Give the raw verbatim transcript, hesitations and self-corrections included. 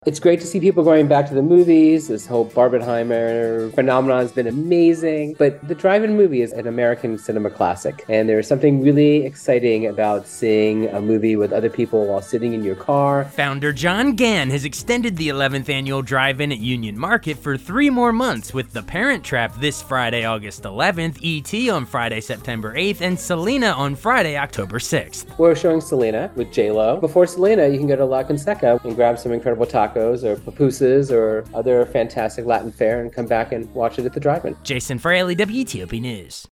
It's great to see people going back to the movies. This whole Barbenheimer phenomenon has been amazing. But the drive-in movie is an American cinema classic. And there's something really exciting about seeing a movie with other people while sitting in your car. Founder John Gann has extended the eleventh annual drive-in at Union Market for three more months with The Parent Trap this Friday, August eleventh, E T on Friday, September eighth, and Selena on Friday, October sixth. We're showing Selena with J-Lo. Before Selena, you can go to La Conseca and grab some incredible tacos or pupusas or other fantastic Latin fare and come back and watch it at the drive-in. Jason Fraley, W T O P News.